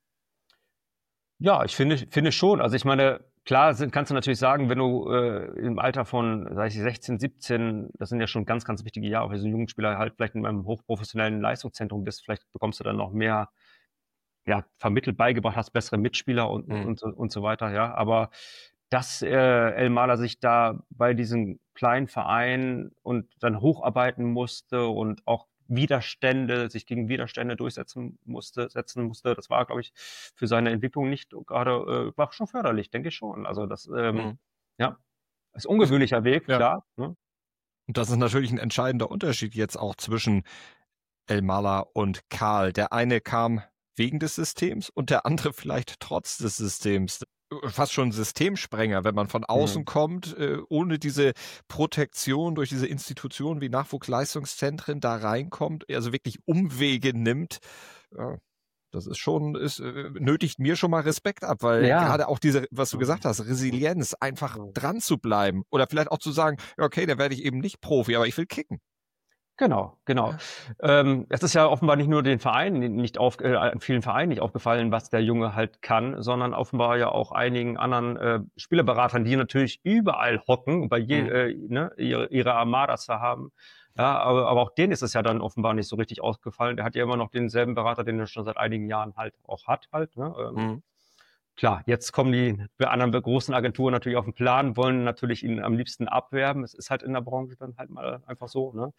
Ja, ich finde, finde schon. Also ich meine, klar sind, kannst du natürlich sagen, wenn du äh, im Alter von, sag ich, sechzehn, siebzehn, das sind ja schon ganz, ganz wichtige Jahre, für so einen jungen Spieler halt vielleicht in einem hochprofessionellen Leistungszentrum bist, vielleicht bekommst du dann noch mehr ja, vermittelt beigebracht hast, bessere Mitspieler und, mhm. und, und so weiter, ja. Aber dass äh, Elmalah sich da bei diesem kleinen Verein und dann hocharbeiten musste und auch Widerstände, sich gegen Widerstände durchsetzen musste, setzen musste, das war, glaube ich, für seine Entwicklung nicht gerade, äh, war schon förderlich, denke ich schon. Also das, ähm, mhm. ja, ist ein ungewöhnlicher Weg, ja. Klar. Ne? Und das ist natürlich ein entscheidender Unterschied jetzt auch zwischen Elmalah und Kahl. Der eine kam wegen des Systems und der andere vielleicht trotz des Systems. Fast schon Systemsprenger, wenn man von außen mhm. kommt, äh, ohne diese Protektion durch diese Institutionen wie Nachwuchsleistungszentren da reinkommt, also wirklich Umwege nimmt. Ja, das ist schon, ist, äh, nötigt mir schon mal Respekt ab, weil ja. gerade auch diese, was du gesagt hast, Resilienz, einfach dran zu bleiben oder vielleicht auch zu sagen, okay, da werde ich eben nicht Profi, aber ich will kicken. Genau, genau. Ähm, es ist ja offenbar nicht nur den Vereinen nicht auf, äh, vielen Vereinen nicht aufgefallen, was der Junge halt kann, sondern offenbar ja auch einigen anderen äh, Spielerberatern, die natürlich überall hocken, bei je, Mhm. äh, ne, ihre, ihre Armadas da haben. Ja, aber, aber auch denen ist es ja dann offenbar nicht so richtig aufgefallen. Der hat ja immer noch denselben Berater, den er schon seit einigen Jahren halt auch hat halt. Ne? Ähm, Mhm. Klar, jetzt kommen die anderen großen Agenturen natürlich auf den Plan, wollen natürlich ihn am liebsten abwerben. Es ist halt in der Branche dann halt mal einfach so. Ne?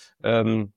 Ähm,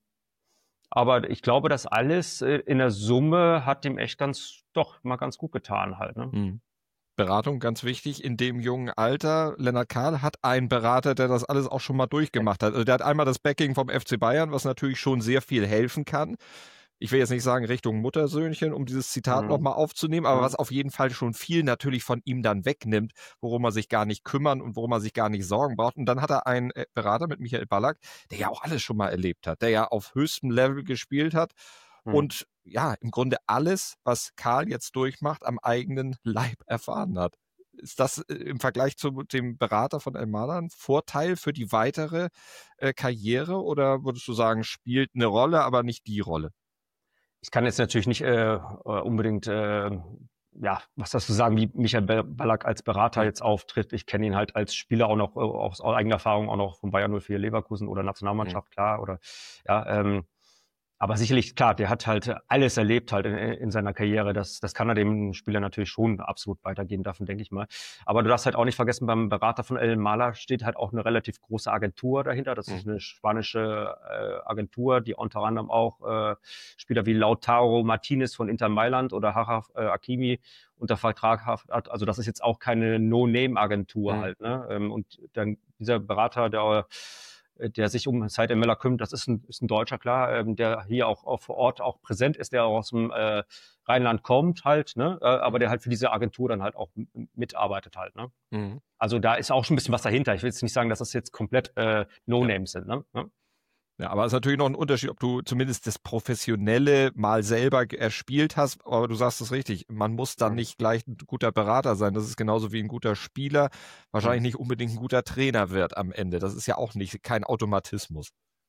aber ich glaube, das alles äh, in der Summe hat ihm echt ganz, doch mal ganz gut getan halt. Ne? Mhm. Beratung, ganz wichtig, in dem jungen Alter. Lennart Kahl hat einen Berater, der das alles auch schon mal durchgemacht hat. Also der hat einmal das Backing vom F C Bayern, was natürlich schon sehr viel helfen kann. Ich will jetzt nicht sagen Richtung Muttersöhnchen, um dieses Zitat Mhm. nochmal aufzunehmen, aber Mhm. was auf jeden Fall schon viel natürlich von ihm dann wegnimmt, worum er sich gar nicht kümmern und worum er sich gar nicht sorgen braucht. Und dann hat er einen äh, Berater mit Michael Ballack, der ja auch alles schon mal erlebt hat, der ja auf höchstem Level gespielt hat Mhm. und ja, im Grunde alles, was Karl jetzt durchmacht, am eigenen Leib erfahren hat. Ist das äh, im Vergleich zu dem Berater von Elmalah ein Vorteil für die weitere äh, Karriere oder würdest du sagen, spielt eine Rolle, aber nicht die Rolle? Ich kann jetzt natürlich nicht äh, unbedingt, äh, ja, was das zu sagen, wie Michael Ballack als Berater Mhm. jetzt auftritt. Ich kenne ihn halt als Spieler auch noch, äh, aus eigener Erfahrung auch noch von Bayern null vier Leverkusen oder Nationalmannschaft, Mhm. klar, oder, ja, ähm, aber sicherlich, klar, der hat halt alles erlebt halt in, in seiner Karriere. Das, das kann er dem Spieler natürlich schon absolut weitergehen davon, denke ich mal. Aber du darfst halt auch nicht vergessen, beim Berater von Elmalah steht halt auch eine relativ große Agentur dahinter. Das Mhm. ist eine spanische äh, Agentur, die unter anderem auch äh, Spieler wie Lautaro Martinez von Inter Mailand oder Achraf äh, Hakimi unter Vertrag hat. Also das ist jetzt auch keine No-Name-Agentur Mhm. halt. Ne? Und dann dieser Berater, der der sich um Said El-Mellah kümmert, das ist ein, ist ein Deutscher, klar, ähm, der hier auch, auch vor Ort auch präsent ist, der auch aus dem äh, Rheinland kommt halt, ne, äh, aber der halt für diese Agentur dann halt auch m- mitarbeitet halt, ne. Mhm. Also da ist auch schon ein bisschen was dahinter. Ich will jetzt nicht sagen, dass das jetzt komplett äh, No-Names sind, ne? ne? Ja, aber es ist natürlich noch ein Unterschied, ob du zumindest das Professionelle mal selber erspielt hast, aber du sagst es richtig, man muss dann Mhm. nicht gleich ein guter Berater sein. Das ist genauso wie ein guter Spieler, wahrscheinlich Mhm. nicht unbedingt ein guter Trainer wird am Ende. Das ist ja auch nicht kein Automatismus.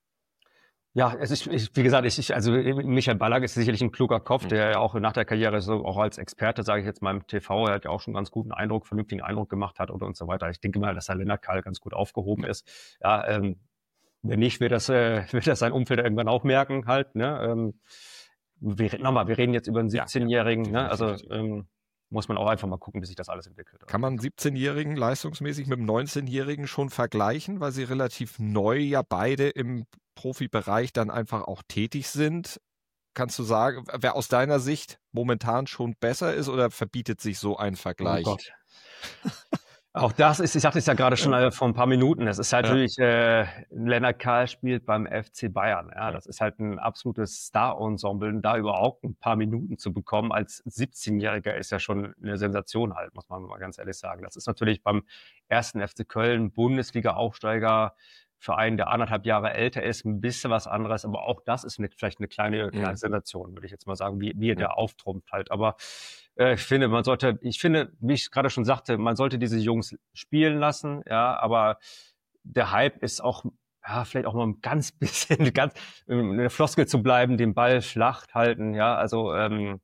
Ja, es ist, ich, wie gesagt, ich, ich, also Michael Ballack ist sicherlich ein kluger Kopf, Mhm. der ja auch nach der Karriere so auch als Experte, sage ich jetzt mal im T V, er hat ja auch schon einen ganz guten Eindruck, vernünftigen Eindruck gemacht hat oder und so weiter. Ich denke mal, dass der Lennart Kahl ganz gut aufgehoben Ja. ist. Ja, ähm, wenn nicht, wird das, äh, wird das sein Umfeld irgendwann auch merken halt. Ne? Ähm, wir, nochmal, wir reden jetzt über einen Ja, siebzehnjährigen, ja, ne? Also definitiv. ähm, muss man auch einfach mal gucken, wie sich das alles entwickelt. Kann man einen siebzehnjährigen leistungsmäßig mit einem neunzehnjährigen schon vergleichen, weil sie relativ neu ja beide im Profibereich dann einfach auch tätig sind? Kannst du sagen, wer aus deiner Sicht momentan schon besser ist oder verbietet sich so ein Oh Vergleich? Gott. Auch das ist, ich sagte es ja gerade schon äh, vor ein paar Minuten, es ist halt Ja. natürlich, äh, Lennart Kahl spielt beim F C Bayern. Ja, Ja. das ist halt ein absolutes Star-Ensemble. Und da überhaupt ein paar Minuten zu bekommen als siebzehnjähriger ist ja schon eine Sensation halt, muss man mal ganz ehrlich sagen. Das ist natürlich beim ersten F C Köln, Bundesliga-Aufsteiger, Verein, der anderthalb Jahre älter ist, ein bisschen was anderes, aber auch das ist eine, vielleicht eine kleine, kleine Mhm. Sensation, würde ich jetzt mal sagen, wie, wie er Mhm. da auftrumpft halt. Aber äh, ich finde, man sollte, ich finde, wie ich gerade schon sagte, man sollte diese Jungs spielen lassen, ja, aber der Hype ist auch, ja, vielleicht auch mal ein ganz bisschen, ganz, eine Floskel zu bleiben, den Ball flach halten, ja, also, ähm,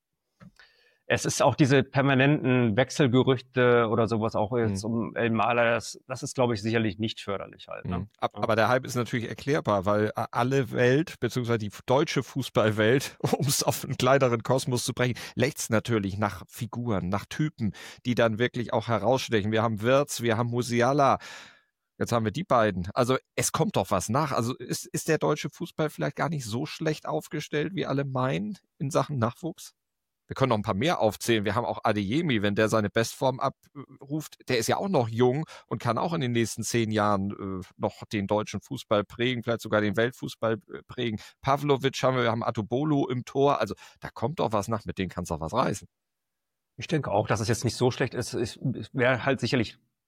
es ist auch diese permanenten Wechselgerüchte oder sowas auch jetzt Mhm. um Elmalah, das, das ist, glaube ich, sicherlich nicht förderlich halt. Ne? Mhm. Ab- Ja. Aber der Hype ist natürlich erklärbar, weil äh, alle Welt, beziehungsweise die deutsche Fußballwelt, um es auf einen kleineren Kosmos zu brechen, lechzt natürlich nach Figuren, nach Typen, die dann wirklich auch herausstechen. Wir haben Wirtz, wir haben Musiala, jetzt haben wir die beiden. Also es kommt doch was nach. Also ist, ist der deutsche Fußball vielleicht gar nicht so schlecht aufgestellt, wie alle meinen in Sachen Nachwuchs? Wir können noch ein paar mehr aufzählen. Wir haben auch Adeyemi, wenn der seine Bestform abruft, der ist ja auch noch jung und kann auch in den nächsten zehn Jahren äh, noch den deutschen Fußball prägen, vielleicht sogar den Weltfußball äh, prägen. Pavlovic haben wir, wir haben Atobolo im Tor. Also da kommt doch was nach, mit denen kannst du auch was reißen. Ich denke auch, dass es jetzt nicht so schlecht ist. Es wäre halt sicherlich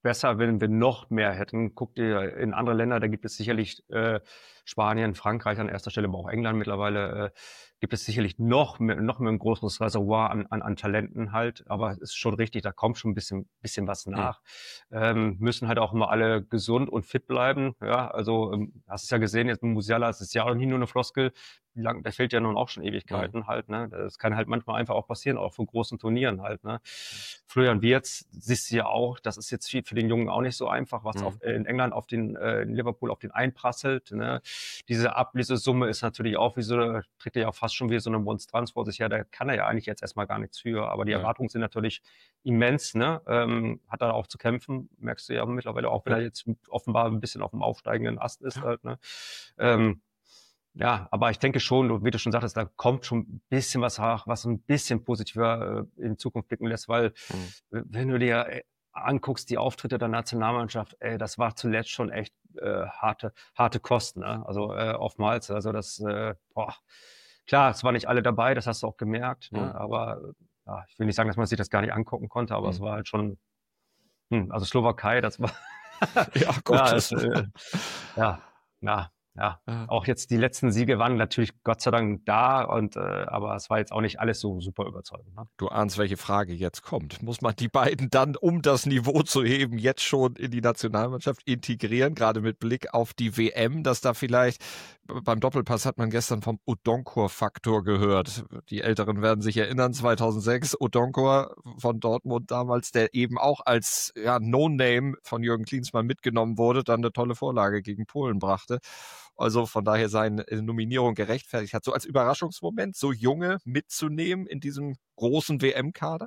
besser, wenn wir noch mehr hätten. Guck dir in andere Länder, da gibt es sicherlich äh, Spanien, Frankreich an erster Stelle, aber auch England mittlerweile, äh, gibt es sicherlich noch mehr, noch mehr ein größeres Reservoir an, an, an Talenten halt. Aber es ist schon richtig, da kommt schon ein bisschen, bisschen was nach. Mhm. Ähm, müssen halt auch immer alle gesund und fit bleiben. Ja, also ähm, hast es ja gesehen, jetzt mit Musiala, es ist ja auch nicht nur eine Floskel. Wie lang, der fehlt ja nun auch schon Ewigkeiten mhm. halt. Ne? Das kann halt manchmal einfach auch passieren, auch von großen Turnieren halt. Ne? Florian Wirtz, siehst du ja auch, das ist jetzt für den Jungen auch nicht so einfach, was mhm. auf, äh, in England auf den, äh, in Liverpool auf den einprasselt. Ne? Diese Ablösesumme ist natürlich auch wie so, tritt ja auch fast schon wie so eine Monstranz vor sich her. Da kann er ja eigentlich jetzt erstmal gar nichts für. Aber die ja. Erwartungen sind natürlich immens. Ne? Ähm, hat er auch zu kämpfen, merkst du ja mittlerweile auch, wenn ja. er jetzt offenbar ein bisschen auf dem aufsteigenden Ast ist. Ja. Halt, ne? Ähm, Ja, aber ich denke schon, wie du schon sagtest, da kommt schon ein bisschen was nach, was ein bisschen positiver äh, in Zukunft blicken lässt, weil mhm. wenn du dir äh, anguckst, die Auftritte der Nationalmannschaft, ey, das war zuletzt schon echt äh, harte, harte Kosten, ne? Also äh, oftmals, also das, äh, boah, klar, es waren nicht alle dabei, das hast du auch gemerkt, mhm. ne? Aber ja, ich will nicht sagen, dass man sich das gar nicht angucken konnte, aber mhm. es war halt schon, hm, also Slowakei, das war, ja, gut. ja, es, äh, ja, ja. Ja, auch jetzt die letzten Siege waren natürlich Gott sei Dank da, und äh, aber es war jetzt auch nicht alles so super überzeugend. Ne? Du ahnst, welche Frage jetzt kommt. Muss man die beiden dann, um das Niveau zu heben, jetzt schon in die Nationalmannschaft integrieren, gerade mit Blick auf die W M, dass da vielleicht beim Doppelpass hat man gestern vom Odonkor-Faktor gehört. Die Älteren werden sich erinnern, zweitausendsechs, Odonkor von Dortmund damals, der eben auch als ja, No-Name von Jürgen Klinsmann mitgenommen wurde, dann eine tolle Vorlage gegen Polen brachte. Also von daher seine Nominierung gerechtfertigt hat. So als Überraschungsmoment, so Junge mitzunehmen in diesem großen W M-Kader?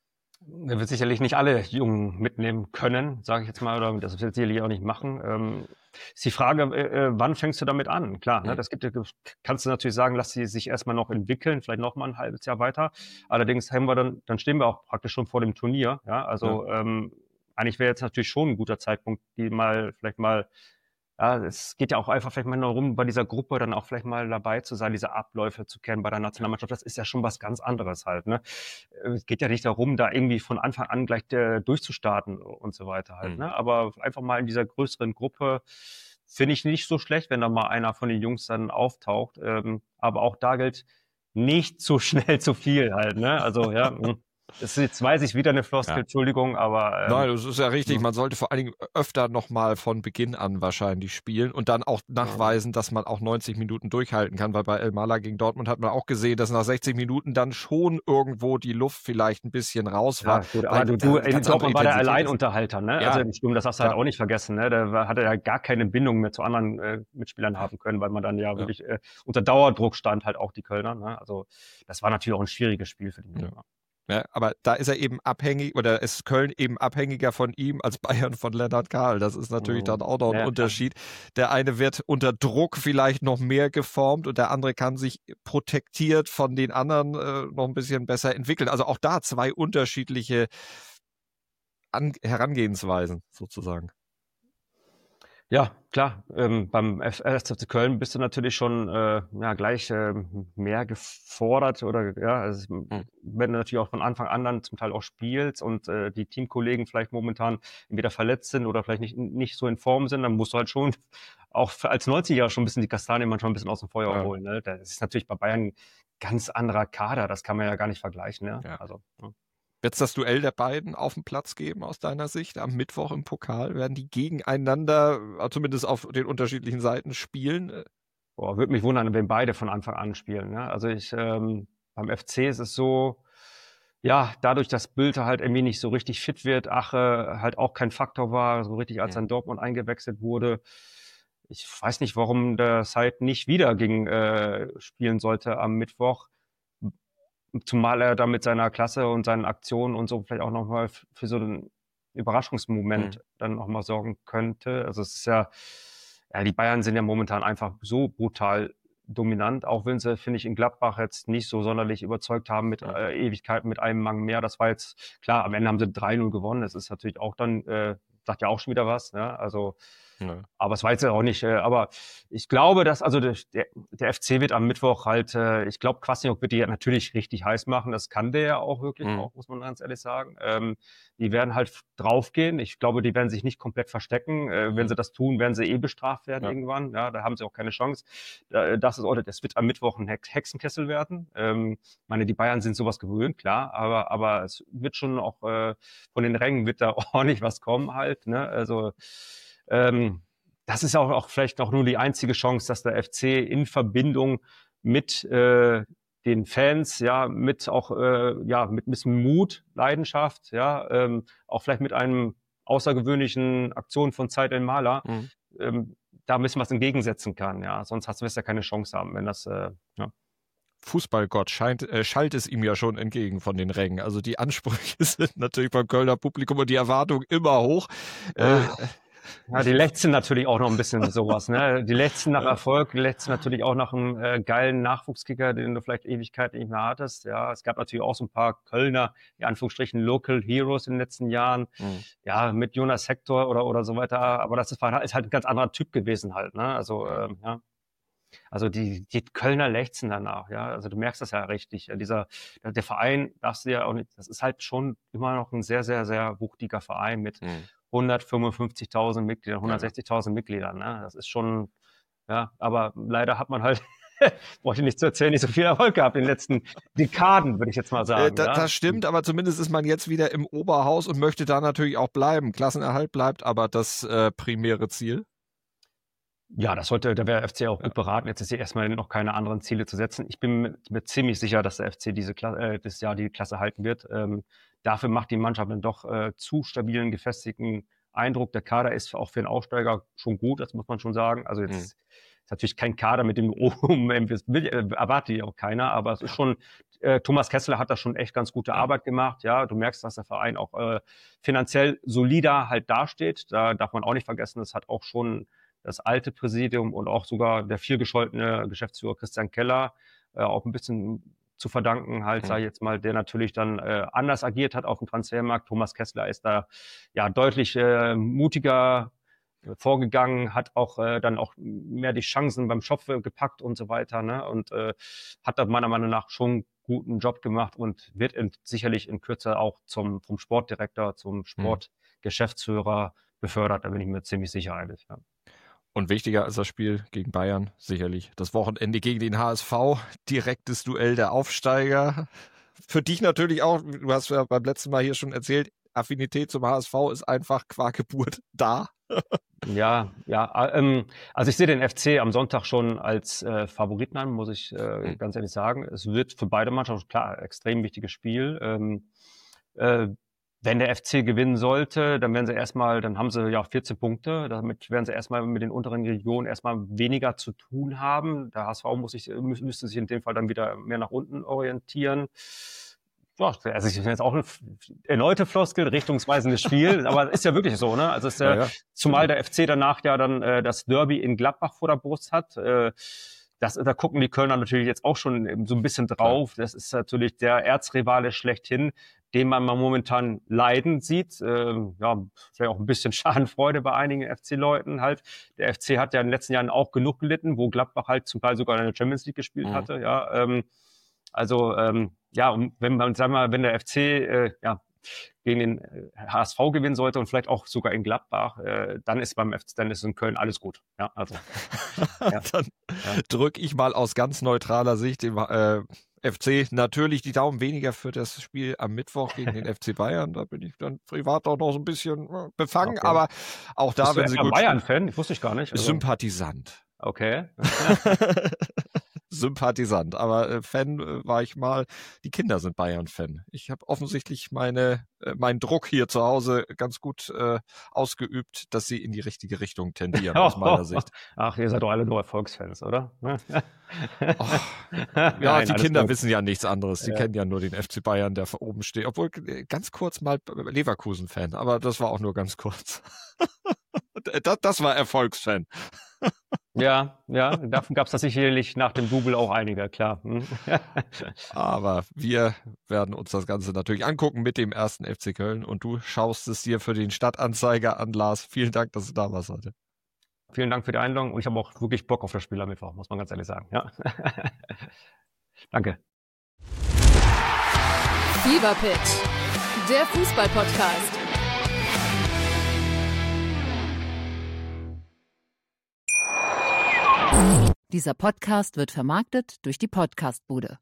Er wird sicherlich nicht alle Jungen mitnehmen können, sage ich jetzt mal, oder das wird sicherlich auch nicht machen. Ähm, ist die Frage, äh, wann fängst du damit an? Klar, ne, das gibt, kannst du natürlich sagen, lass sie sich erstmal noch entwickeln, vielleicht noch mal ein halbes Jahr weiter. Allerdings haben wir dann, dann stehen wir auch praktisch schon vor dem Turnier. Ja, also ja. Ähm, eigentlich wäre jetzt natürlich schon ein guter Zeitpunkt, die mal vielleicht mal Ja, es geht ja auch einfach vielleicht mal nur darum, bei dieser Gruppe dann auch vielleicht mal dabei zu sein, diese Abläufe zu kennen bei der Nationalmannschaft. Das ist ja schon was ganz anderes halt, ne? Es geht ja nicht darum, da irgendwie von Anfang an gleich äh, durchzustarten und so weiter halt, mhm. ne? Aber einfach mal in dieser größeren Gruppe finde ich nicht so schlecht, wenn da mal einer von den Jungs dann auftaucht. Ähm, aber auch da gilt, nicht zu schnell zu viel halt, ne? Also, ja, Das ist jetzt, weiß ich, wieder eine Floskel, ja. Entschuldigung, aber... Ähm, Nein, das ist ja richtig. Man sollte vor allen Dingen öfter nochmal von Beginn an wahrscheinlich spielen und dann auch nachweisen, dass man auch neunzig Minuten durchhalten kann, weil bei El Mala gegen Dortmund hat man auch gesehen, dass nach sechzig Minuten dann schon irgendwo die Luft vielleicht ein bisschen raus war. Ja, gut, aber du, du in Dortmund war der Alleinunterhalter, ne? Ja. Also stimmt, das hast du ja. halt auch nicht vergessen, ne? Da hatte er ja gar keine Bindung mehr zu anderen äh, Mitspielern haben können, weil man dann ja, ja. wirklich äh, unter Dauerdruck stand, halt auch die Kölner, ne? Also das war natürlich auch ein schwieriges Spiel für die Kölner. Ja. Ja, aber da ist er eben abhängig, oder ist Köln eben abhängiger von ihm als Bayern von Lennart Kahl. Das ist natürlich dann auch noch ein ja, Unterschied. Der eine wird unter Druck vielleicht noch mehr geformt und der andere kann sich protektiert von den anderen äh, noch ein bisschen besser entwickeln. Also auch da zwei unterschiedliche An- Herangehensweisen sozusagen. Ja, klar. Ähm, beim ersten F C Köln bist du natürlich schon äh, ja, gleich äh, mehr gefordert oder ja, also, mhm. wenn du natürlich auch von Anfang an dann zum Teil auch spielst und äh, die Teamkollegen vielleicht momentan entweder verletzt sind oder vielleicht nicht, nicht so in Form sind, dann musst du halt schon auch als neunziger schon ein bisschen die Kastanien manchmal ein bisschen aus dem Feuer ja. holen. Ne? Das ist natürlich bei Bayern ein ganz anderer Kader, das kann man ja gar nicht vergleichen. Ne? Ja. Also, ja. Wird es das Duell der beiden auf dem Platz geben aus deiner Sicht? Am Mittwoch im Pokal werden die gegeneinander, zumindest auf den unterschiedlichen Seiten, spielen? Boah, würde mich wundern, wenn beide von Anfang an spielen. Ne? Also ich ähm, beim F C ist es so, ja, dadurch, dass Bülter halt irgendwie nicht so richtig fit wird, Ache halt auch kein Faktor war, so richtig als er in Dortmund eingewechselt wurde. Ich weiß nicht, warum der Said nicht wieder gegen äh, spielen sollte am Mittwoch. Zumal er da mit seiner Klasse und seinen Aktionen und so vielleicht auch nochmal für so einen Überraschungsmoment mhm. dann nochmal sorgen könnte. Also es ist ja, ja, die Bayern sind ja momentan einfach so brutal dominant, auch wenn sie, finde ich, in Gladbach jetzt nicht so sonderlich überzeugt haben mit äh, Ewigkeiten, mit einem Mann mehr. Das war jetzt, klar, am Ende haben sie drei null gewonnen. Das ist natürlich auch dann, äh, sagt ja auch schon wieder was. Ne? Also Ja. Aber es war jetzt auch nicht, äh, aber ich glaube, dass, also der, der F C wird am Mittwoch halt, äh, ich glaube, Kwasniok wird die natürlich richtig heiß machen. Das kann der ja auch wirklich, Mhm. auch, muss man ganz ehrlich sagen. Ähm, die werden halt draufgehen. Ich glaube, die werden sich nicht komplett verstecken. Äh, wenn Mhm. sie das tun, werden sie eh bestraft werden Ja. irgendwann. Ja, da haben sie auch keine Chance. Äh, das ist, oder das wird am Mittwoch ein Hex- Hexenkessel werden. Ähm, ich meine, die Bayern sind sowas gewöhnt, klar, aber, aber es wird schon auch, äh, von den Rängen wird da ordentlich was kommen halt, ne? Also, ähm, das ist auch, auch vielleicht auch nur die einzige Chance, dass der F C in Verbindung mit äh, den Fans, ja, mit auch, äh, ja, mit ein bisschen Mut, Leidenschaft, ja, ähm, auch vielleicht mit einem außergewöhnlichen Aktion von Zeit El Maler, Mhm. ähm, da ein bisschen was entgegensetzen kann, ja. Sonst hast du ja keine Chance haben, wenn das, äh, ja. Fußballgott scheint, äh, schallt es ihm ja schon entgegen von den Rängen. Also die Ansprüche sind natürlich beim Kölner Publikum und die Erwartungen immer hoch. Äh, Ja, die lechzen natürlich auch noch ein bisschen sowas, ne? Die lechzen nach Ja. Erfolg, die lechzen natürlich auch nach einem äh, geilen Nachwuchskicker, den du vielleicht Ewigkeit nicht mehr hattest. Ja, es gab natürlich auch so ein paar Kölner, in Anführungsstrichen, Local Heroes in den letzten Jahren. Mhm. Ja, mit Jonas Hector oder oder so weiter. Aber das ist, war, ist halt ein ganz anderer Typ gewesen halt, ne? Also, Ja. ähm, ja. Also die, die Kölner lechzen danach, ja. Also du merkst das ja richtig. Ja. Dieser, der Verein, darfst du ja auch nicht, das ist halt schon immer noch ein sehr, sehr, sehr wuchtiger Verein mit Mhm. hundertfünfundfünfzigtausend Mitgliedern, hundertsechzigtausend Mitgliedern, ne? Das ist schon, ja, aber leider hat man halt, brauche ich nicht zu erzählen, nicht so viel Erfolg gehabt in den letzten Dekaden, würde ich jetzt mal Äh, sagen. da, ja. Das stimmt, aber zumindest ist man jetzt wieder im Oberhaus und möchte da natürlich auch bleiben. Klassenerhalt bleibt aber das äh, primäre Ziel. Ja, das sollte, da wäre der F C auch Ja. gut beraten, jetzt ist hier erstmal noch keine anderen Ziele zu setzen. Ich bin mir, mir ziemlich sicher, dass der F C diese Klasse, äh, das Jahr die Klasse halten wird. Ähm, dafür macht die Mannschaft dann doch äh, zu stabilen, gefestigten Eindruck. Der Kader ist auch für einen Aufsteiger schon gut, das muss man schon sagen. Also jetzt Mhm. ist natürlich kein Kader, mit dem oben erwartet auch keiner, aber es ist schon, äh, Thomas Kessler hat da schon echt ganz gute Ja. Arbeit gemacht. Ja, du merkst, dass der Verein auch äh, finanziell solider halt dasteht. Da darf man auch nicht vergessen, das hat auch schon das alte Präsidium und auch sogar der vielgescholtene Geschäftsführer Christian Keller äh, auch ein bisschen zu verdanken, halt, Mhm. sage ich jetzt mal, der natürlich dann äh, anders agiert hat auf dem Transfermarkt. Thomas Kessler ist da ja deutlich äh, mutiger äh, vorgegangen, hat auch äh, dann auch mehr die Chancen beim Schopf gepackt und so weiter, ne? Und äh, hat da meiner Meinung nach schon einen guten Job gemacht und wird in, sicherlich in Kürze auch zum vom Sportdirektor zum Sportgeschäftsführer befördert. Da bin ich mir ziemlich sicher eigentlich. Ja. Und wichtiger als das Spiel gegen Bayern sicherlich das Wochenende gegen den H S V. Direktes Duell der Aufsteiger. Für dich natürlich auch, du hast ja beim letzten Mal hier schon erzählt, Affinität zum H S V ist einfach qua Geburt da. Ja, ja, ähm, also ich sehe den F C am Sonntag schon als äh, Favoriten an, muss ich äh, Mhm. ganz ehrlich sagen. Es wird für beide Mannschaften, klar, extrem wichtiges Spiel. Ähm, äh, wenn der F C gewinnen sollte, dann werden sie erstmal, dann haben sie ja vierzehn Punkte. Damit werden sie erstmal mit den unteren Regionen erstmal weniger zu tun haben. Der H S V muss sich, mü- müsste sich in dem Fall dann wieder mehr nach unten orientieren. Ja, also ich jetzt auch eine f- erneute Floskel, richtungsweisendes Spiel, aber ist ja wirklich so, ne? Also es ist, Ja, äh, ja. zumal der F C danach ja dann äh, das Derby in Gladbach vor der Brust hat. Äh, das, da gucken die Kölner natürlich jetzt auch schon eben so ein bisschen drauf. Das ist natürlich der Erzrivale schlechthin, den man mal momentan leiden sieht. Ähm, ja, vielleicht auch ein bisschen Schadenfreude bei einigen F C-Leuten halt. Der F C hat ja in den letzten Jahren auch genug gelitten, wo Gladbach halt zum Teil sogar in der Champions League gespielt Mhm. hatte. Ja, ähm, also ähm, ja, und wenn man, sagen wir mal, wenn der F C äh, ja gegen den äh, H S V gewinnen sollte und vielleicht auch sogar in Gladbach, äh, dann ist beim F C, dann ist in Köln alles gut. Ja, also ja. Dann Ja. drücke ich mal aus ganz neutraler Sicht dem äh, F C natürlich die Daumen, weniger für das Spiel am Mittwoch gegen den F C Bayern. Da bin ich dann privat auch noch so ein bisschen äh, befangen, Okay. aber auch da, Bist du wenn sie etwa gut Bayern-Fan? Ich wusste ich gar nicht. spielen, Also, Sympathisant. okay. Sympathisant, aber äh, Fan äh, war ich mal. Die Kinder sind Bayern-Fan. Ich habe offensichtlich meine äh, meinen Druck hier zu Hause ganz gut äh, ausgeübt, dass sie in die richtige Richtung tendieren, aus meiner Sicht. Ach, ihr seid doch alle nur Erfolgsfans, oder? Oh, ja, Nein, die alles Kinder gut. wissen ja nichts anderes. Die Ja. kennen ja nur den F C Bayern, der vor oben steht. Obwohl, äh, ganz kurz mal Leverkusen-Fan, aber das war auch nur ganz kurz. das, das war Erfolgsfan. Ja, ja, davon gab es da sicherlich nach dem Double auch einige, klar. Hm. Aber wir werden uns das Ganze natürlich angucken mit dem ersten F C Köln und du schaust es dir für den Stadtanzeiger an, Lars. Vielen Dank, dass du da warst heute. vielen Dank für die Einladung und ich habe auch wirklich Bock auf das Spiel am Mittwoch, muss man ganz ehrlich sagen. Ja. Danke. Fever Pitch, der Fußball-Podcast. Dieser Podcast wird vermarktet durch die Podcastbude.